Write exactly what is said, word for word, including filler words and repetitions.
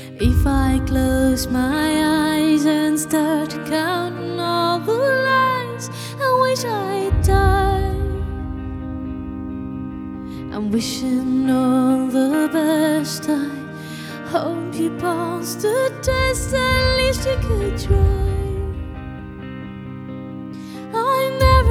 If I close my eyes and start counting all the lies, I wish I'd die. I'm wishing all the best. I hope you pass the test, at least you could try.